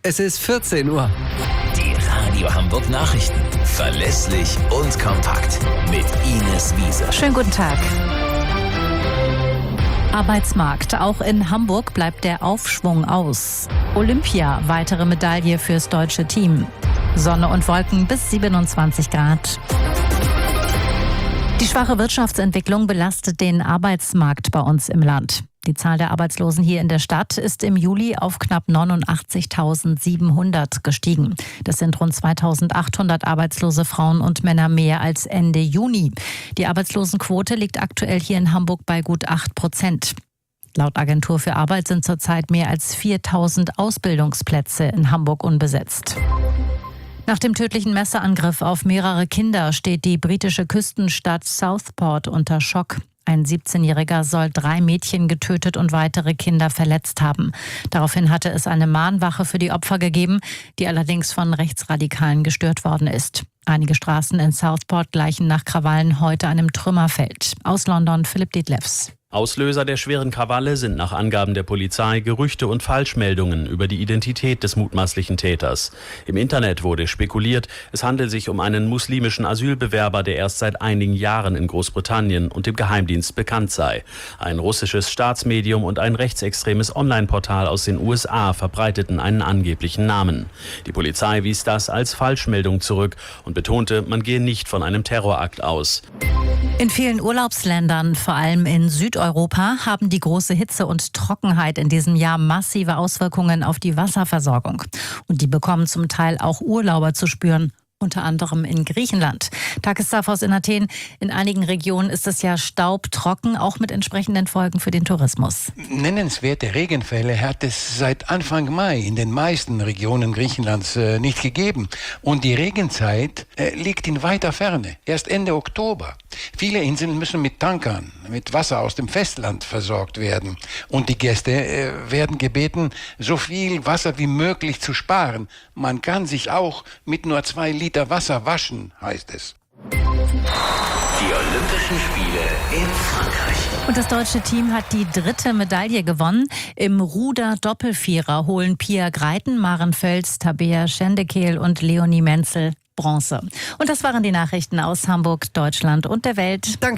Es ist 14 Uhr. Die Radio Hamburg Nachrichten. Verlässlich und kompakt. Mit Ines Wiese. Schönen guten Tag. Arbeitsmarkt. Auch in Hamburg bleibt der Aufschwung aus. Olympia, weitere Medaille fürs deutsche Team. Sonne und Wolken bis 27 Grad. Die schwache Wirtschaftsentwicklung belastet den Arbeitsmarkt bei uns im Land. Die Zahl der Arbeitslosen hier in der Stadt ist im Juli auf knapp 89.700 gestiegen. Das sind rund 2.800 arbeitslose Frauen und Männer mehr als Ende Juni. Die Arbeitslosenquote liegt aktuell hier in Hamburg bei gut 8%. Laut Agentur für Arbeit sind zurzeit mehr als 4.000 Ausbildungsplätze in Hamburg unbesetzt. Nach dem tödlichen Messerangriff auf mehrere Kinder steht die britische Küstenstadt Southport unter Schock. Ein 17-Jähriger soll 3 Mädchen getötet und weitere Kinder verletzt haben. Daraufhin hatte es eine Mahnwache für die Opfer gegeben, die allerdings von Rechtsradikalen gestört worden ist. Einige Straßen in Southport gleichen nach Krawallen heute einem Trümmerfeld. Aus London Philipp Dietlefs. Auslöser der schweren Krawalle sind nach Angaben der Polizei Gerüchte und Falschmeldungen über die Identität des mutmaßlichen Täters. Im Internet wurde spekuliert, es handelt sich um einen muslimischen Asylbewerber, der erst seit einigen Jahren in Großbritannien und dem Geheimdienst bekannt sei. Ein russisches Staatsmedium und ein rechtsextremes Online-Portal aus den USA verbreiteten einen angeblichen Namen. Die Polizei wies das als Falschmeldung zurück und betonte, man gehe nicht von einem Terrorakt aus. In vielen Urlaubsländern, vor allem in Südeuropa, haben die große Hitze und Trockenheit in diesem Jahr massive Auswirkungen auf die Wasserversorgung. Und die bekommen zum Teil auch Urlauber zu spüren. Unter anderem in Griechenland. Takis in Athen. In einigen Regionen ist es ja staubtrocken, auch mit entsprechenden Folgen für den Tourismus. Nennenswerte Regenfälle hat es seit Anfang Mai in den meisten Regionen Griechenlands nicht gegeben. Und die Regenzeit liegt in weiter Ferne, erst Ende Oktober. Viele Inseln müssen mit Tankern, mit Wasser aus dem Festland versorgt werden. Und die Gäste werden gebeten, so viel Wasser wie möglich zu sparen. Man kann sich auch mit nur 2 Liter Wasser waschen, heißt es. Die Olympischen Spiele in Frankreich. Und das deutsche Team hat die 3. Medaille gewonnen. Im Ruder-Doppelvierer holen Pia Greiten, Maren Völz, Tabea Schendekehl und Leonie Menzel Bronze. Und das waren die Nachrichten aus Hamburg, Deutschland und der Welt. Danke.